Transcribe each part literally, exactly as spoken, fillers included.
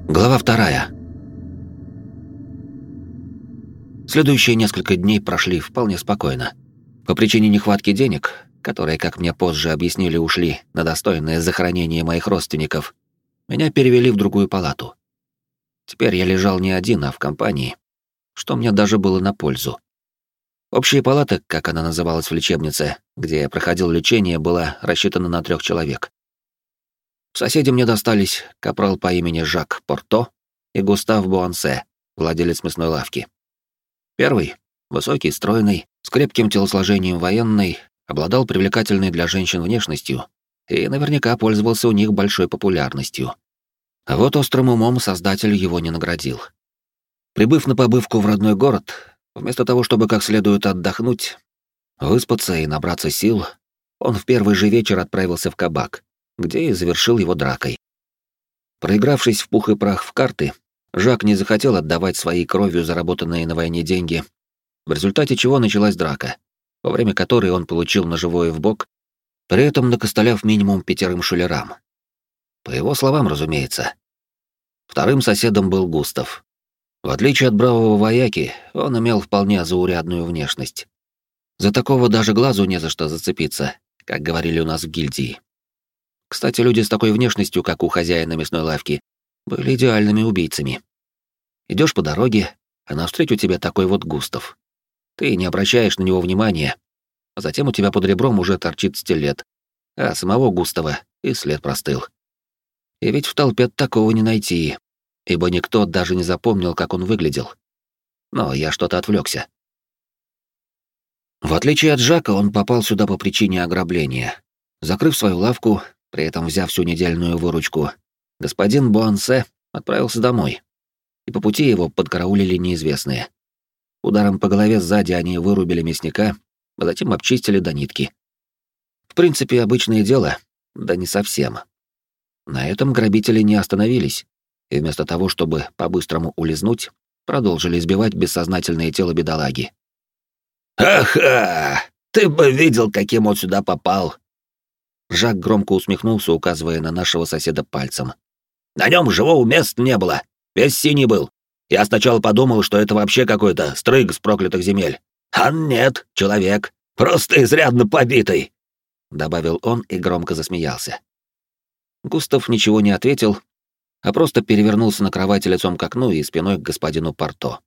Глава вторая. Следующие несколько дней прошли вполне спокойно. По причине нехватки денег, которые, как мне позже объяснили, ушли на достойное захоронение моих родственников, меня перевели в другую палату. Теперь я лежал не один, а в компании, что мне даже было на пользу. Общая палата, как она называлась в лечебнице, где я проходил лечение, была рассчитана на трех человек. Соседи мне достались капрал по имени Жак Порто и Густав Буансе, владелец мясной лавки. Первый, высокий, стройный, с крепким телосложением военный, обладал привлекательной для женщин внешностью и наверняка пользовался у них большой популярностью. А вот острым умом создатель его не наградил. Прибыв на побывку в родной город, вместо того, чтобы как следует отдохнуть, выспаться и набраться сил, он в первый же вечер отправился в кабак, где и завершил его дракой. Проигравшись в пух и прах в карты, Жак не захотел отдавать своей кровью заработанные на войне деньги, в результате чего началась драка, во время которой он получил ножевое в бок, при этом накостыляв минимум пятерым шулерам. По его словам, разумеется. Вторым соседом был Густав. В отличие от бравого вояки, он имел вполне заурядную внешность. За такого даже глазу не за что зацепиться, как говорили у нас в гильдии. Кстати, люди с такой внешностью, как у хозяина мясной лавки, были идеальными убийцами. Идешь по дороге, а навстречу тебе такой вот Густав. Ты не обращаешь на него внимания, а затем у тебя под ребром уже торчит стилет, а самого Густава и след простыл. И ведь в толпе такого не найти, ибо никто даже не запомнил, как он выглядел. Но я что-то отвлекся. В отличие от Жака, он попал сюда по причине ограбления. Закрыв свою лавку, при этом взяв всю недельную выручку, господин Буансе отправился домой, и по пути его подкараулили неизвестные. Ударом по голове сзади они вырубили мясника, а затем обчистили до нитки. В принципе, обычное дело, да не совсем. На этом грабители не остановились, и вместо того, чтобы по-быстрому улизнуть, продолжили избивать бессознательное тело бедолаги. «Ага! Ты бы видел, каким он сюда попал!» Жак громко усмехнулся, указывая на нашего соседа пальцем. «На нем живого места не было, весь синий был. Я сначала подумал, что это вообще какой-то стрыг с проклятых земель. А нет, человек, просто изрядно побитый!» Добавил он и громко засмеялся. Густав ничего не ответил, а просто перевернулся на кровати лицом к окну и спиной к господину Порто.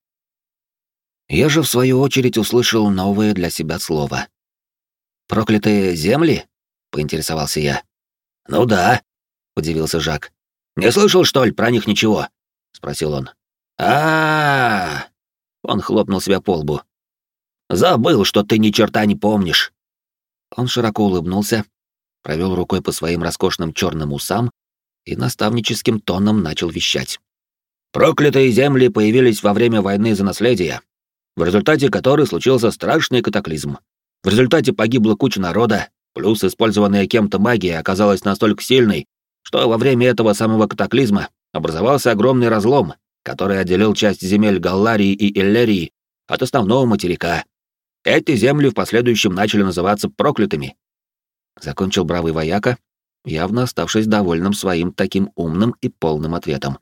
Я же, в свою очередь, услышал новое для себя слово. «Проклятые земли?» — поинтересовался я. «Ну да», — удивился Жак. «Не слышал, что ли, про них ничего?» — спросил он. а, -а, -а Он хлопнул себя по лбу. «Забыл, что ты ни черта не помнишь». Он широко улыбнулся, провел рукой по своим роскошным черным усам и наставническим тоном начал вещать. «Проклятые земли появились во время войны за наследие, в результате которой случился страшный катаклизм. В результате погибла куча народа, плюс использованная кем-то магия оказалась настолько сильной, что во время этого самого катаклизма образовался огромный разлом, который отделил часть земель Галларии и Иллерии от основного материка. Эти земли в последующем начали называться проклятыми». Закончил бравый вояка, явно оставшись довольным своим таким умным и полным ответом.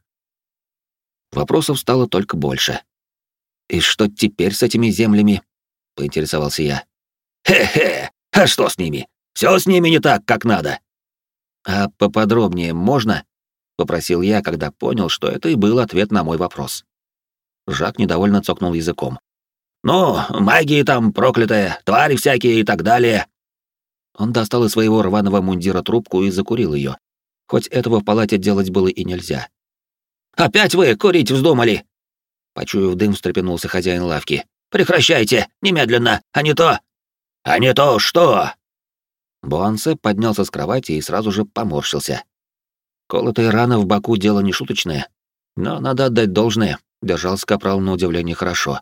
Вопросов стало только больше. «И что теперь с этими землями?» — поинтересовался я. «Хе-хе, а что с ними? Все с ними не так, как надо». «А поподробнее можно?» — попросил я, когда понял, что это и был ответ на мой вопрос. Жак недовольно цокнул языком. «Ну, магии там проклятая, твари всякие и так далее». Он достал из своего рваного мундира трубку и закурил ее, хоть этого в палате делать было и нельзя. «Опять вы курить вздумали?» Почуяв дым, встрепенулся хозяин лавки. «Прекращайте, немедленно, а не то!» «А не то что?» Буансе поднялся с кровати и сразу же поморщился. Колотая рана в боку — дело не шуточное, но надо отдать должное, держался капрал на удивление хорошо.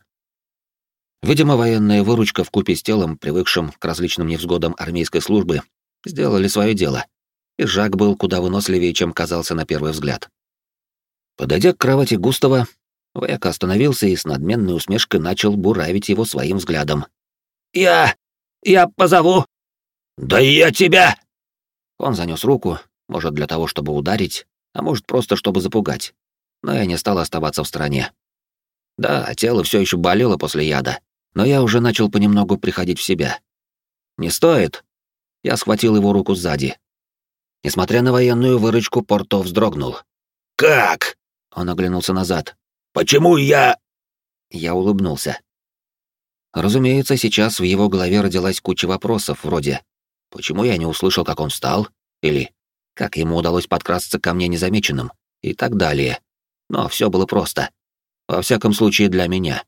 Видимо, военная выручка вкупе с телом, привыкшим к различным невзгодам армейской службы, сделали свое дело, и Жак был куда выносливее, чем казался на первый взгляд. Подойдя к кровати Густава, вояка остановился и с надменной усмешкой начал буравить его своим взглядом. «Я... я позову!» «Да я тебя!» Он занёс руку, может, для того, чтобы ударить, а может, просто чтобы запугать. но я не стал оставаться в стороне. Да, тело все еще болело после яда, но я уже начал понемногу приходить в себя. «Не стоит!» Я схватил его руку сзади. Несмотря на военную выручку, Порто вздрогнул. «Как?» Он оглянулся назад. «Почему я...» Я улыбнулся. Разумеется, сейчас в его голове родилась куча вопросов, вроде «Почему я не услышал, как он встал?» или «Как ему удалось подкрасться ко мне незамеченным?» и так далее. Но все было просто. Во всяком случае, для меня.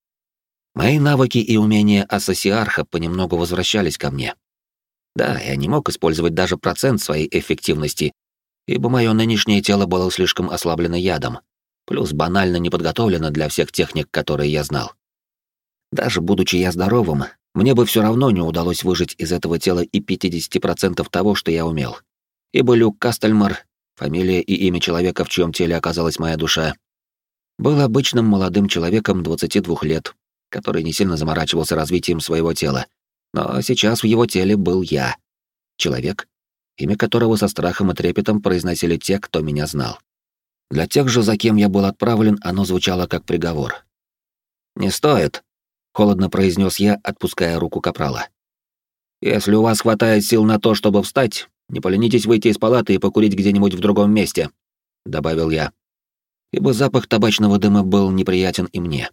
Мои навыки и умения ассосиарха понемногу возвращались ко мне. Да, я не мог использовать даже процент своей эффективности, ибо мое нынешнее тело было слишком ослаблено ядом, плюс банально не подготовлено для всех техник, которые я знал. Даже будучи я здоровым, мне бы все равно не удалось выжать из этого тела и пятьдесят процентов того, что я умел. Ибо Люк Кастельмар, фамилия и имя человека, в чьем теле оказалась моя душа, был обычным молодым человеком двадцати двух лет, который не сильно заморачивался развитием своего тела. Но сейчас в его теле был я. Человек, имя которого со страхом и трепетом произносили те, кто меня знал. Для тех же, за кем я был отправлен, оно звучало как приговор. «Не стоит», — холодно произнес я, отпуская руку капрала. «Если у вас хватает сил на то, чтобы встать, не поленитесь выйти из палаты и покурить где-нибудь в другом месте», — добавил я, ибо запах табачного дыма был неприятен и мне.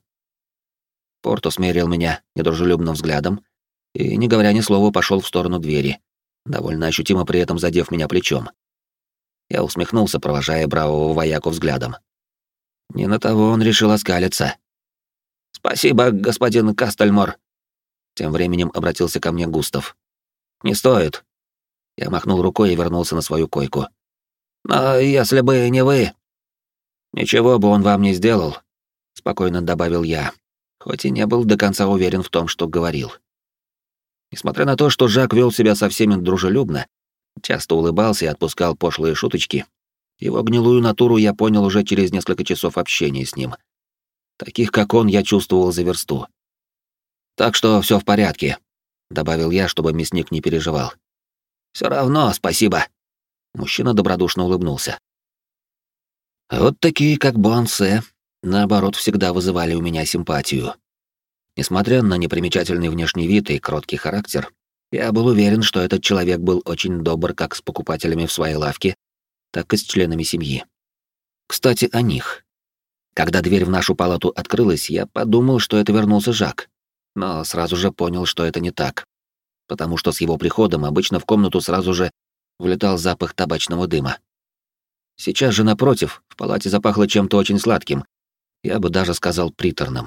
Порто смерил меня недружелюбным взглядом и, не говоря ни слова, пошел в сторону двери, довольно ощутимо при этом задев меня плечом. Я усмехнулся, провожая бравого вояку взглядом. Не на того он решил оскалиться. «Спасибо, господин Кастельмор», — тем временем обратился ко мне Густав. «Не стоит». Я махнул рукой и вернулся на свою койку. «Но если бы не вы...» «Ничего бы он вам не сделал», — спокойно добавил я, хоть и не был до конца уверен в том, что говорил. Несмотря на то, что Жак вел себя со всеми дружелюбно, часто улыбался и отпускал пошлые шуточки, его гнилую натуру я понял уже через несколько часов общения с ним. Таких, как он, я чувствовал за версту. «Так что все в порядке», — добавил я, чтобы мясник не переживал. «Все равно спасибо», — мужчина добродушно улыбнулся. Вот такие, как Буансе, наоборот, всегда вызывали у меня симпатию. Несмотря на непримечательный внешний вид и кроткий характер, я был уверен, что этот человек был очень добр как с покупателями в своей лавке, так и с членами семьи. Кстати, о них. Когда дверь в нашу палату открылась, я подумал, что это вернулся Жак, но сразу же понял, что это не так, потому что с его приходом обычно в комнату сразу же влетал запах табачного дыма. Сейчас же, напротив, в палате запахло чем-то очень сладким, я бы даже сказал приторным.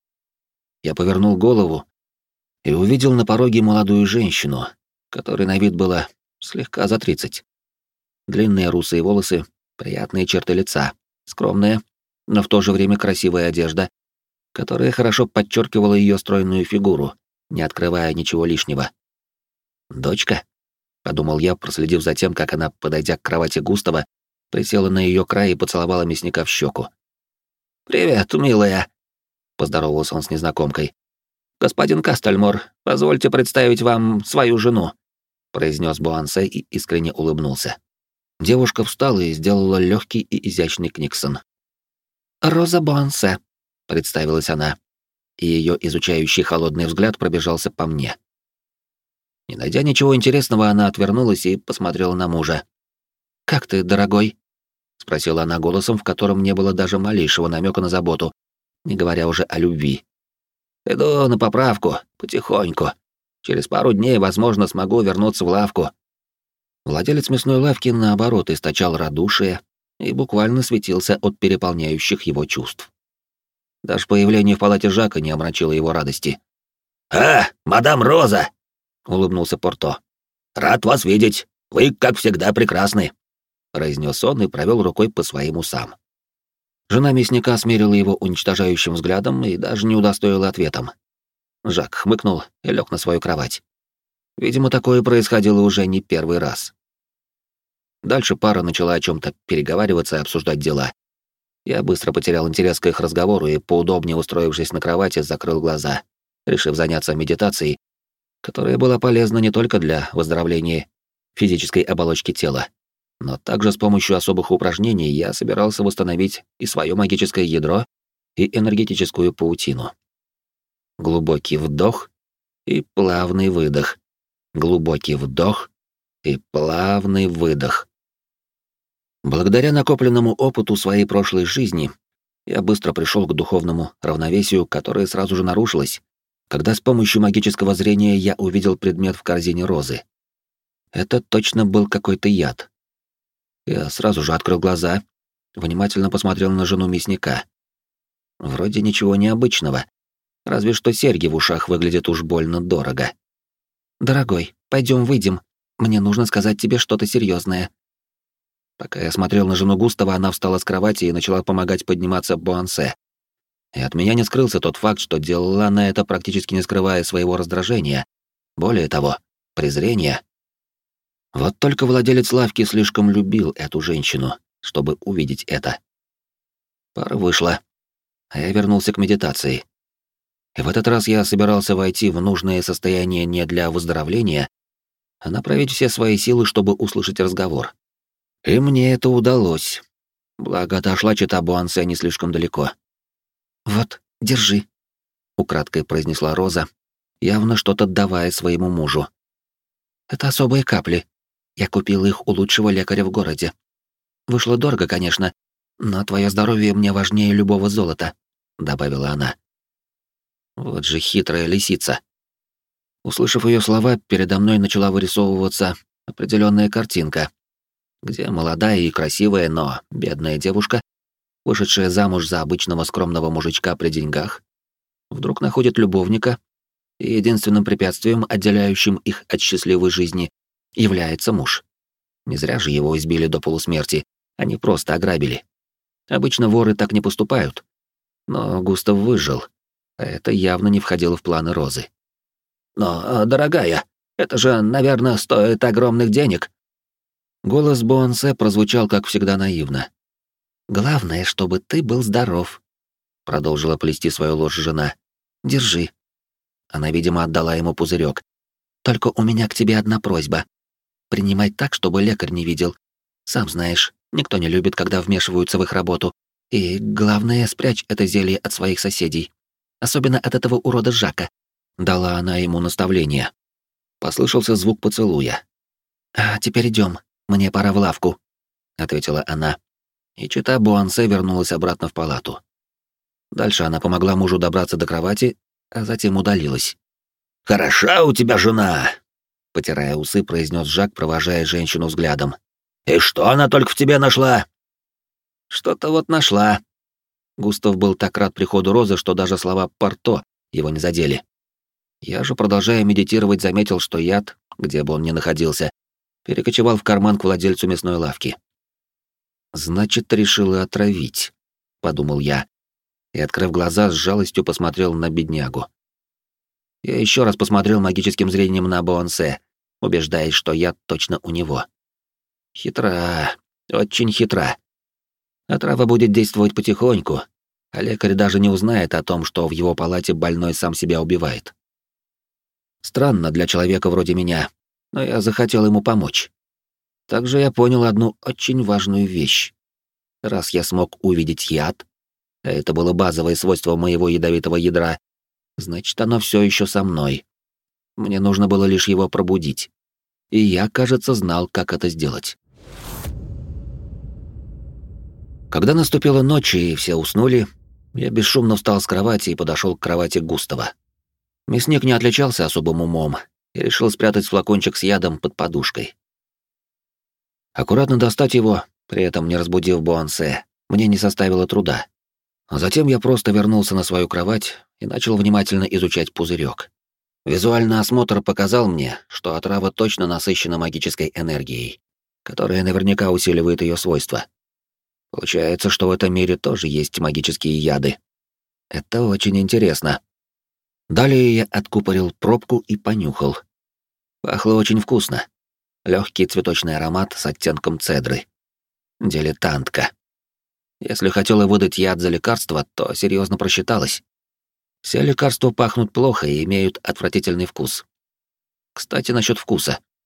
Я повернул голову и увидел на пороге молодую женщину, которой на вид было слегка за тридцать. Длинные русые волосы, приятные черты лица, скромная, но в то же время красивая одежда, которая хорошо подчеркивала ее стройную фигуру, не открывая ничего лишнего. «Дочка?» — подумал я, проследив за тем, как она, подойдя к кровати Густава, присела на ее край и поцеловала мясника в щеку. «Привет, милая», — поздоровался он с незнакомкой. «Господин Кастельмор, позвольте представить вам свою жену», — произнес Буансе и искренне улыбнулся. Девушка встала и сделала легкий и изящный книксон. «Роза Буансе», — представилась она, и ее изучающий холодный взгляд пробежался по мне. Не найдя ничего интересного, она отвернулась и посмотрела на мужа. «Как ты, дорогой?» — спросила она голосом, в котором не было даже малейшего намека на заботу, не говоря уже о любви. «Иду на поправку, потихоньку. Через пару дней, возможно, смогу вернуться в лавку». Владелец мясной лавки, наоборот, источал радушие и буквально светился от переполняющих его чувств. Даже появление в палате Жака не омрачило его радости. «А, мадам Роза!» — улыбнулся Порто. «Рад вас видеть. Вы, как всегда, прекрасны», — произнес он и провел рукой по своим усам. Жена мясника смерила его уничтожающим взглядом и даже не удостоила ответом. Жак хмыкнул и лег на свою кровать. Видимо, такое происходило уже не первый раз. Дальше пара начала о чем-то переговариваться и обсуждать дела. Я быстро потерял интерес к их разговору и, поудобнее устроившись на кровати, закрыл глаза, решив заняться медитацией, которая была полезна не только для выздоровления физической оболочки тела, Но также с помощью особых упражнений я собирался восстановить и свое магическое ядро, и энергетическую паутину. Глубокий вдох и плавный выдох. Глубокий вдох и плавный выдох. Благодаря накопленному опыту своей прошлой жизни я быстро пришел к духовному равновесию, которое сразу же нарушилось, когда с помощью магического зрения я увидел предмет в корзине розы. Это точно был какой-то яд. Я сразу же открыл глаза, внимательно посмотрел на жену мясника. Вроде ничего необычного, разве что серьги в ушах выглядят уж больно дорого. «Дорогой, пойдем выйдем. Мне нужно сказать тебе что-то серьезное. Пока я смотрел на жену Густава, она встала с кровати и начала помогать подниматься Буансе. И от меня не скрылся тот факт, что делала она это, практически не скрывая своего раздражения. Более того, презрения. Вот только владелец лавки слишком любил эту женщину, чтобы увидеть это. Пара вышла, а я вернулся к медитации. И в этот раз я собирался войти в нужное состояние не для выздоровления, а направить все свои силы, чтобы услышать разговор. И мне это удалось. Благо, отошла чета Буансе не слишком далеко. «Вот, держи», — украдкой произнесла Роза, явно что-то давая своему мужу. «Это особые капли. Я купила их у лучшего лекаря в городе. Вышло дорого, конечно, но твое здоровье мне важнее любого золота», — добавила она. Вот же хитрая лисица. Услышав ее слова, передо мной начала вырисовываться определенная картинка, где молодая и красивая, но бедная девушка, вышедшая замуж за обычного скромного мужичка при деньгах, вдруг находит любовника, и единственным препятствием, отделяющим их от счастливой жизни, является муж. Не зря же его избили до полусмерти, они просто ограбили. Обычно воры так не поступают. Но Густав выжил, а это явно не входило в планы Розы. «Но, дорогая, это же, наверное, стоит огромных денег». Голос Буансе прозвучал, как всегда, наивно. «Главное, чтобы ты был здоров», — продолжила плести свою ложь жена. «Держи». Она, видимо, отдала ему пузырек. «Только у меня к тебе одна просьба. Принимай так, чтобы лекарь не видел. Сам знаешь, никто не любит, когда вмешиваются в их работу. И, главное, спрячь это зелье от своих соседей. Особенно от этого урода Жака», — дала она ему наставление. Послышался звук поцелуя. «А теперь идем. Мне пора в лавку», — ответила она. И чета Буансе вернулась обратно в палату. Дальше она помогла мужу добраться до кровати, а затем удалилась. «Хороша у тебя жена!» — потирая усы, произнес Жак, провожая женщину взглядом. «И что она только в тебе нашла?» «Что-то вот нашла». Густав был так рад приходу Розы, что даже слова «порто» его не задели. Я же, продолжая медитировать, заметил, что яд, где бы он ни находился, перекочевал в карман к владельцу мясной лавки. «Значит, решила отравить», — подумал я, и, открыв глаза, с жалостью посмотрел на беднягу. Я еще раз посмотрел магическим зрением на Буансе, убеждаясь, что яд точно у него. Хитра, очень хитра. Отрава будет действовать потихоньку, а лекарь даже не узнает о том, что в его палате больной сам себя убивает. Странно для человека вроде меня, но я захотел ему помочь. Также я понял одну очень важную вещь. Раз я смог увидеть яд, а это было базовое свойство моего ядовитого ядра, значит, оно все еще со мной. Мне нужно было лишь его пробудить. И я, кажется, знал, как это сделать. Когда наступила ночь и все уснули, я бесшумно встал с кровати и подошел к кровати Густава. Мясник не отличался особым умом и решил спрятать флакончик с ядом под подушкой. Аккуратно достать его, при этом не разбудив Буансе, мне не составило труда. А затем я просто вернулся на свою кровать и начал внимательно изучать пузырек. Визуальный осмотр показал мне, что отрава точно насыщена магической энергией, которая наверняка усиливает ее свойства. Получается, что в этом мире тоже есть магические яды. Это очень интересно. Далее я откупорил пробку и понюхал. Пахло очень вкусно. Легкий цветочный аромат с оттенком цедры. Дилетантка. Если хотела выдать яд за лекарство, то серьезно просчиталась. Все лекарства пахнут плохо и имеют отвратительный вкус. Кстати, насчет вкуса.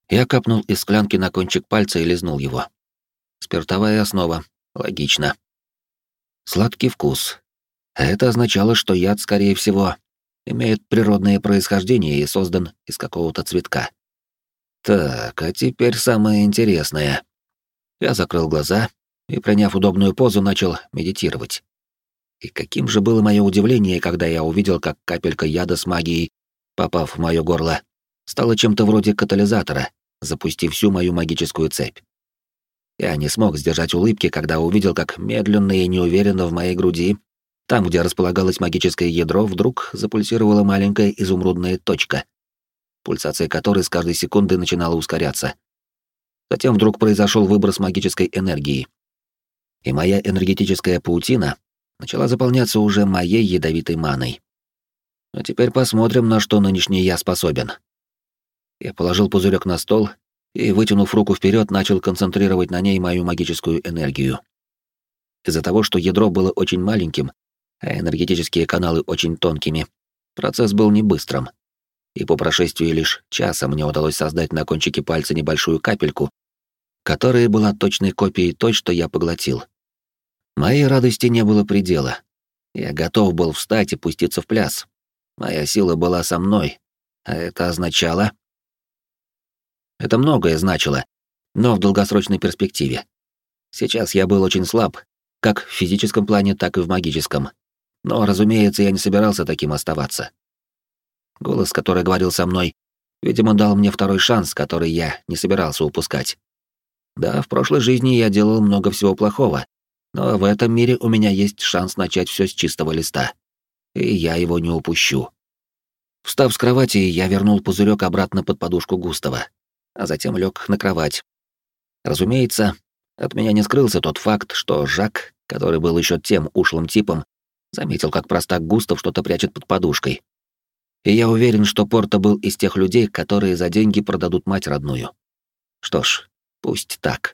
Я капнул из склянки на кончик пальца и лизнул его. Спиртовая основа. Логично. Сладкий вкус. А это означало, что яд, скорее всего, имеет природное происхождение и создан из какого-то цветка. Так, а теперь самое интересное. Я закрыл глаза и, приняв удобную позу, начал медитировать. И каким же было мое удивление, когда я увидел, как капелька яда с магией, попав в мое горло, стала чем-то вроде катализатора, запустив всю мою магическую цепь. Я не смог сдержать улыбки, когда увидел, как медленно и неуверенно в моей груди, там, где располагалось магическое ядро, вдруг запульсировала маленькая изумрудная точка, пульсация которой с каждой секунды начинала ускоряться. Затем вдруг произошел выброс магической энергии, и моя энергетическая паутина начала заполняться уже моей ядовитой маной. А теперь посмотрим, на что нынешний я способен. Я положил пузырек на стол и, вытянув руку вперед, начал концентрировать на ней мою магическую энергию. Из-за того, что ядро было очень маленьким, а энергетические каналы очень тонкими, процесс был не быстрым. И по прошествии лишь часа мне удалось создать на кончике пальца небольшую капельку, которая была точной копией той, что я поглотил. Моей радости не было предела. Я готов был встать и пуститься в пляс. Моя сила была со мной, а это означало... Это многое значило, но в долгосрочной перспективе. Сейчас я был очень слаб, как в физическом плане, так и в магическом. Но, разумеется, я не собирался таким оставаться. Голос, который говорил со мной, видимо, дал мне второй шанс, который я не собирался упускать. Да, в прошлой жизни я делал много всего плохого, но в этом мире у меня есть шанс начать все с чистого листа. И я его не упущу. Встав с кровати, я вернул пузырек обратно под подушку Густава, а затем лег на кровать. Разумеется, от меня не скрылся тот факт, что Жак, который был еще тем ушлым типом, заметил, как простак Густав что-то прячет под подушкой. И я уверен, что Порто был из тех людей, которые за деньги продадут мать родную. Что ж, пусть так.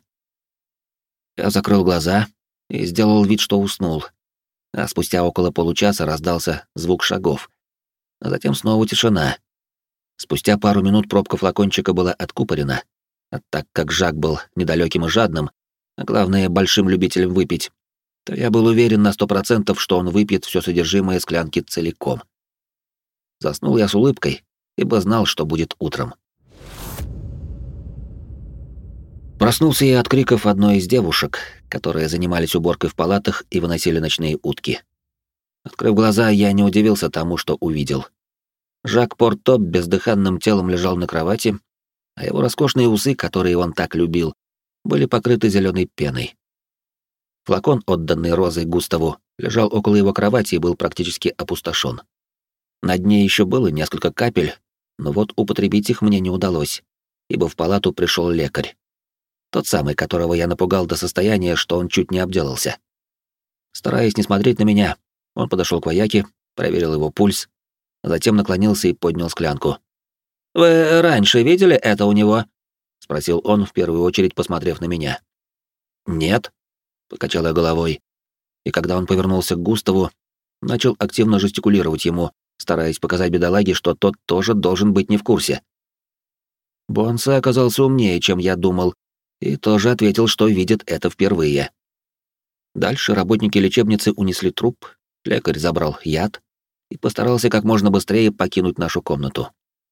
Я закрыл глаза и сделал вид, что уснул, а спустя около получаса раздался звук шагов, а затем снова тишина. Спустя пару минут пробка флакончика была откупорена, а так как Жак был недалеким и жадным, а главное, большим любителем выпить, то я был уверен на сто процентов, что он выпьет все содержимое склянки целиком. Заснул я с улыбкой, ибо знал, что будет утром. Проснулся я от криков одной из девушек, которые занимались уборкой в палатах и выносили ночные утки. Открыв глаза, я не удивился тому, что увидел. Жак Порто бездыханным телом лежал на кровати, а его роскошные усы, которые он так любил, были покрыты зеленой пеной. Флакон, отданный Розой Густаву, лежал около его кровати и был практически опустошен. На дне еще было несколько капель, но вот употребить их мне не удалось, ибо в палату пришел лекарь. Тот самый, которого я напугал до состояния, что он чуть не обделался. Стараясь не смотреть на меня, он подошел к вояке, проверил его пульс, а затем наклонился и поднял склянку. «Вы раньше видели это у него?» — спросил он, в первую очередь посмотрев на меня. «Нет», — покачал я головой, и когда он повернулся к Густаву, начал активно жестикулировать ему, стараясь показать бедолаге, что тот тоже должен быть не в курсе. Бонса оказался умнее, чем я думал, и тоже ответил, что видит это впервые. Дальше работники лечебницы унесли труп, лекарь забрал яд и постарался как можно быстрее покинуть нашу комнату.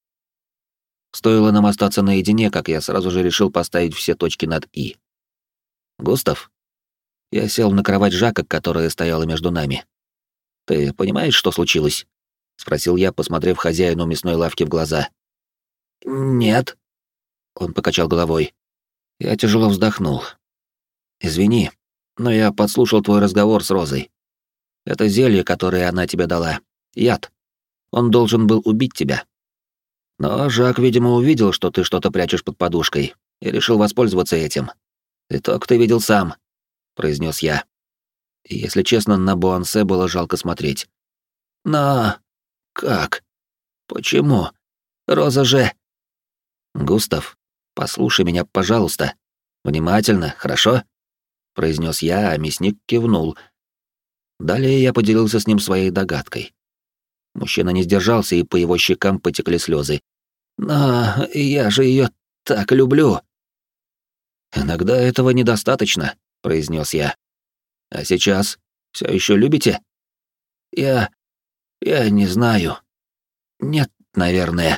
Стоило нам остаться наедине, как я сразу же решил поставить все точки над «и». «Густав?» Я сел на кровать Жака, которая стояла между нами. «Ты понимаешь, что случилось?» — спросил я, посмотрев хозяину мясной лавки в глаза. «Нет». Он покачал головой. Я тяжело вздохнул. «Извини, но я подслушал твой разговор с Розой. Это зелье, которое она тебе дала. Яд. Он должен был убить тебя. Но Жак, видимо, увидел, что ты что-то прячешь под подушкой, и решил воспользоваться этим. Итог ты видел сам», — произнес я. И, если честно, на Буансе было жалко смотреть. «Но... как? Почему? Роза же...» «Густав, послушай меня, пожалуйста. Внимательно, хорошо?» — произнес я, а мясник кивнул. Далее я поделился с ним своей догадкой. Мужчина не сдержался, и по его щекам потекли слезы. «Но я же ее так люблю». «Иногда этого недостаточно», — произнес я. «А сейчас все еще любите?» «Я... я не знаю. Нет, наверное».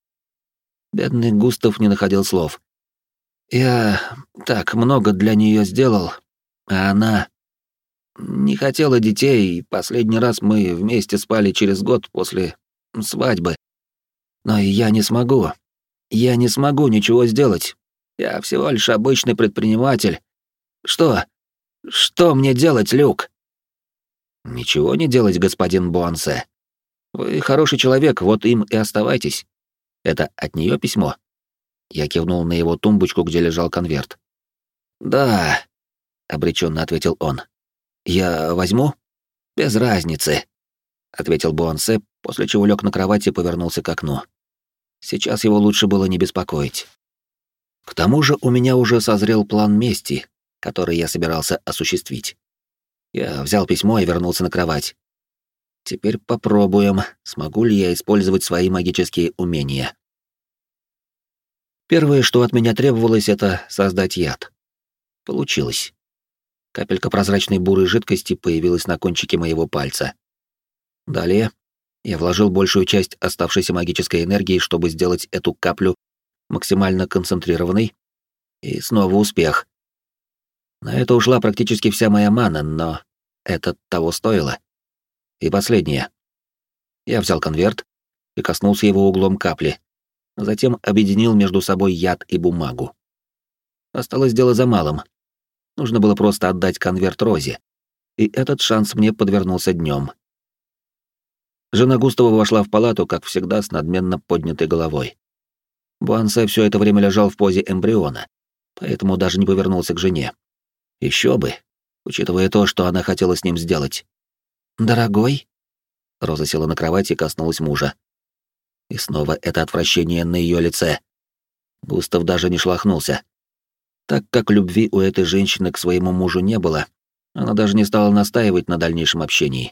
Бедный Густав не находил слов. «Я так много для нее сделал, а она не хотела детей, и последний раз мы вместе спали через год после свадьбы. Но я не смогу. Я не смогу ничего сделать. Я всего лишь обычный предприниматель. Что? Что мне делать, Люк?» «Ничего не делать, господин Буансе. Вы хороший человек, вот им и оставайтесь. Это от нее письмо?» Я кивнул на его тумбочку, где лежал конверт. «Да», — обреченно ответил он. «Я возьму?» «Без разницы», — ответил Буансе, после чего лег на кровать и повернулся к окну. Сейчас его лучше было не беспокоить. К тому же у меня уже созрел план мести, который я собирался осуществить. Я взял письмо и вернулся на кровать. Теперь попробуем, смогу ли я использовать свои магические умения. Первое, что от меня требовалось, это создать яд. Получилось. Капелька прозрачной бурой жидкости появилась на кончике моего пальца. Далее я вложил большую часть оставшейся магической энергии, чтобы сделать эту каплю максимально концентрированной, и снова успех. На это ушла практически вся моя мана, но это того стоило. И последнее. Я взял конверт и коснулся его углом капли, затем объединил между собой яд и бумагу. Осталось дело за малым. Нужно было просто отдать конверт Розе, и этот шанс мне подвернулся днем. Жена Густава вошла в палату, как всегда, с надменно поднятой головой. Буансе все это время лежал в позе эмбриона, поэтому даже не повернулся к жене. Еще бы, учитывая то, что она хотела с ним сделать. «Дорогой?» Роза села на кровать и коснулась мужа. И снова это отвращение на ее лице. Густав даже не шелохнулся. Так как любви у этой женщины к своему мужу не было, она даже не стала настаивать на дальнейшем общении.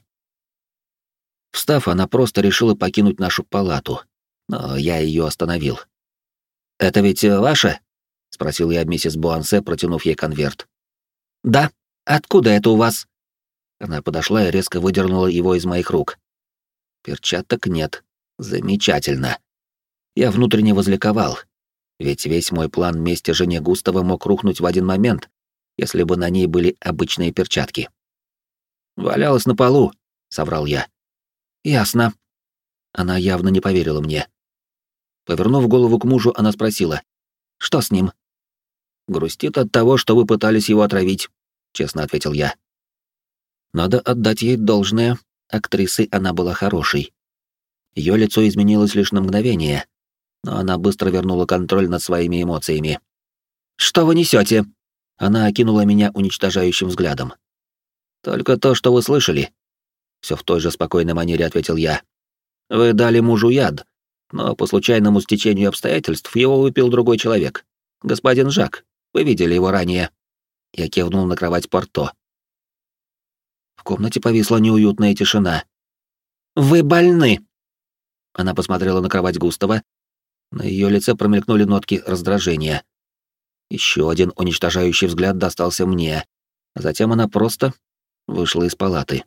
Встав, она просто решила покинуть нашу палату, но я ее остановил. «Это ведь ваше?» — спросил я миссис Буансе, протянув ей конверт. «Да. Откуда это у вас?» Она подошла и резко выдернула его из моих рук. Перчаток нет. Замечательно. Я внутренне возликовал, ведь весь мой план мести жене Густава мог рухнуть в один момент, если бы на ней были обычные перчатки. «Валялась на полу», — соврал я. «Ясно». Она явно не поверила мне. Повернув голову к мужу, она спросила: «Что с ним?» «Грустит от того, что вы пытались его отравить», — честно ответил я. Надо отдать ей должное, актрисой она была хорошей. Ее лицо изменилось лишь на мгновение, но она быстро вернула контроль над своими эмоциями. «Что вы несете?» Она окинула меня уничтожающим взглядом. «Только то, что вы слышали», — все в той же спокойной манере ответил я. «Вы дали мужу яд, но по случайному стечению обстоятельств его выпил другой человек. Господин Жак, вы видели его ранее». Я кивнул на кровать Порто. В комнате повисла неуютная тишина. «Вы больны!» Она посмотрела на кровать Густава. На ее лице промелькнули нотки раздражения. Еще один уничтожающий взгляд достался мне, а затем она просто вышла из палаты.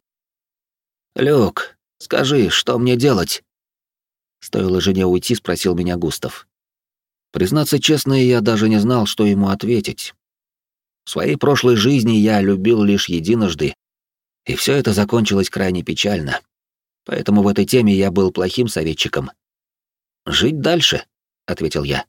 «Люк, скажи, что мне делать?» Стоило жене уйти, спросил меня Густав. Признаться честно, я даже не знал, что ему ответить. В своей прошлой жизни я любил лишь единожды, и все это закончилось крайне печально. Поэтому в этой теме я был плохим советчиком. «Жить дальше», — ответил я.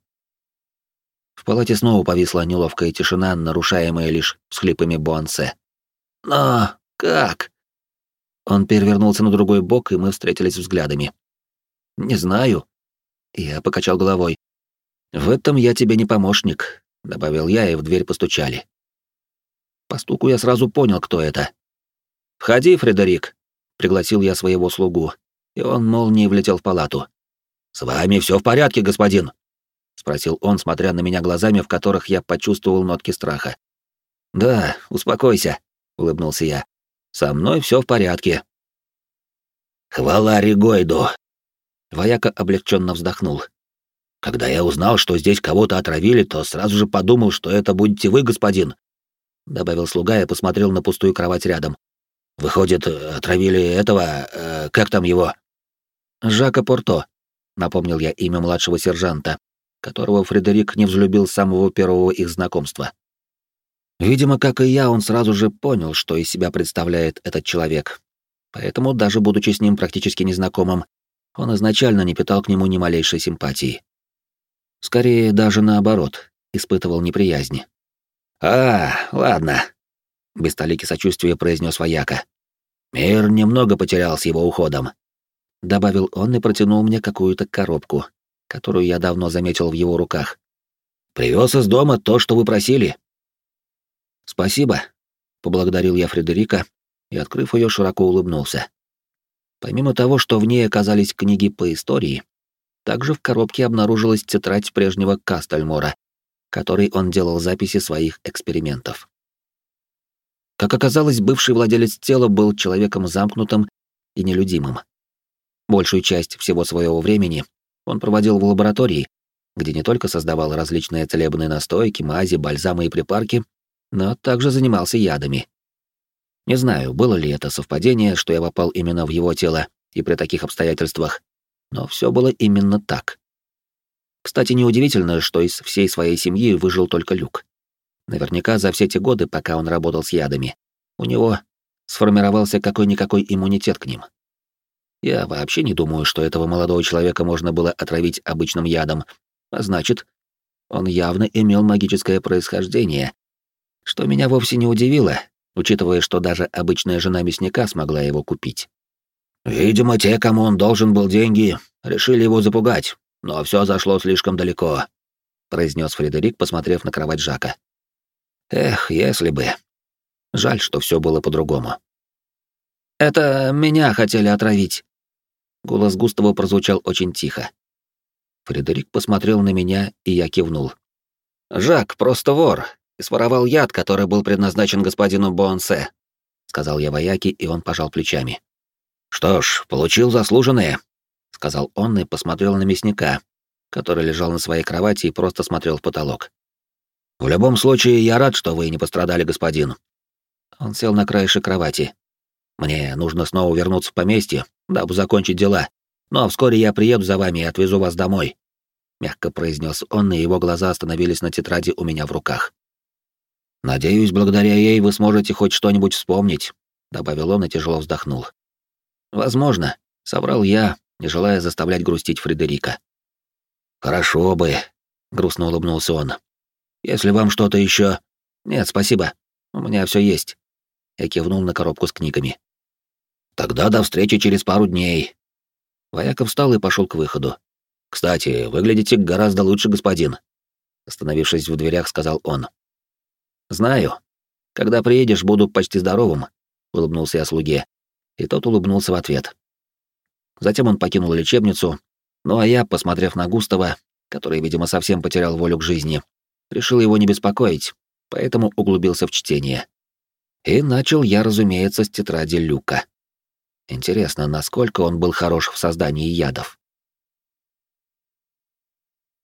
В палате снова повисла неловкая тишина, нарушаемая лишь всхлипами Буансе. «Но как?» Он перевернулся на другой бок, и мы встретились взглядами. «Не знаю». Я покачал головой. «В этом я тебе не помощник», — добавил я, и в дверь постучали. По стуку я сразу понял, кто это. «Входи, Фредерик», — пригласил я своего слугу, и он молнией влетел в палату. «С вами все в порядке, господин?» — спросил он, смотря на меня глазами, в которых я почувствовал нотки страха. «Да, успокойся», — улыбнулся я. «Со мной все в порядке». «Хвала Ригойду!» Вояка облегченно вздохнул. Когда я узнал, что здесь кого-то отравили, то сразу же подумал, что это будете вы, господин», — добавил слуга и посмотрел на пустую кровать рядом. «Выходит, отравили этого... Э, как там его?» «Жака Порто», — напомнил я имя младшего сержанта, которого Фредерик не взлюбил с самого первого их знакомства. Видимо, как и я, он сразу же понял, что из себя представляет этот человек. Поэтому, даже будучи с ним практически незнакомым, он изначально не питал к нему ни малейшей симпатии. Скорее, даже наоборот, испытывал неприязнь. «А, ладно», — без толики сочувствия произнес вояка. «Мир немного потерял с его уходом», — добавил он и протянул мне какую-то коробку, которую я давно заметил в его руках. «Привез из дома то, что вы просили». «Спасибо», — поблагодарил я Фредерика и, открыв ее, широко улыбнулся. Помимо того, что в ней оказались книги по истории, также в коробке обнаружилась тетрадь прежнего Кастельмора, которой он делал записи своих экспериментов. Как оказалось, бывший владелец тела был человеком замкнутым и нелюдимым. Большую часть всего своего времени он проводил в лаборатории, где не только создавал различные целебные настойки, мази, бальзамы и припарки, но также занимался ядами. Не знаю, было ли это совпадение, что я попал именно в его тело и при таких обстоятельствах, но все было именно так. Кстати, неудивительно, что из всей своей семьи выжил только Люк. Наверняка за все те годы, пока он работал с ядами, у него сформировался какой-никакой иммунитет к ним. Я вообще не думаю, что этого молодого человека можно было отравить обычным ядом, а значит, он явно имел магическое происхождение, что меня вовсе не удивило, учитывая, что даже обычная жена мясника смогла его купить. «Видимо, те, кому он должен был деньги, решили его запугать, но все зашло слишком далеко», — произнес Фредерик, посмотрев на кровать Жака. «Эх, если бы. Жаль, что все было по-другому». «Это меня хотели отравить». Голос Густава прозвучал очень тихо. Фредерик посмотрел на меня, и я кивнул. «Жак просто вор, и своровал яд, который был предназначен господину Бонсе», — сказал я вояке, и он пожал плечами. «Что ж, получил заслуженное», — сказал он и посмотрел на мясника, который лежал на своей кровати и просто смотрел в потолок. «В любом случае, я рад, что вы не пострадали, господин». Он сел на краешек кровати. «Мне нужно снова вернуться в поместье, дабы закончить дела, но вскоре я приеду за вами и отвезу вас домой», — мягко произнес он, и его глаза остановились на тетради у меня в руках. «Надеюсь, благодаря ей вы сможете хоть что-нибудь вспомнить», — добавил он и тяжело вздохнул. «Возможно», — соврал я, не желая заставлять грустить Фредерика. «Хорошо бы», — грустно улыбнулся он. «Если вам что-то еще...» «Нет, спасибо. У меня все есть». Я кивнул на коробку с книгами. «Тогда до встречи через пару дней». Вояка встал и пошел к выходу. «Кстати, выглядите гораздо лучше, господин», — остановившись в дверях, сказал он. «Знаю. Когда приедешь, буду почти здоровым», — улыбнулся я слуге, и тот улыбнулся в ответ. Затем он покинул лечебницу, ну а я, посмотрев на Густава, который, видимо, совсем потерял волю к жизни, решил его не беспокоить, поэтому углубился в чтение. И начал я, разумеется, с тетради Люка. Интересно, насколько он был хорош в создании ядов.